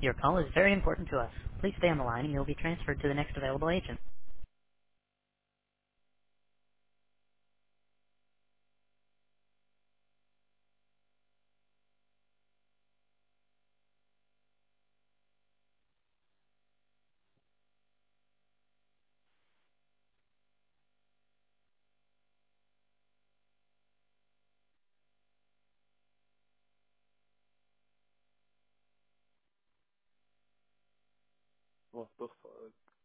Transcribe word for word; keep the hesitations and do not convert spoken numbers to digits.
Your call is very important to us. Please stay on the line and you'll be transferred to the next available agent. What the fuck?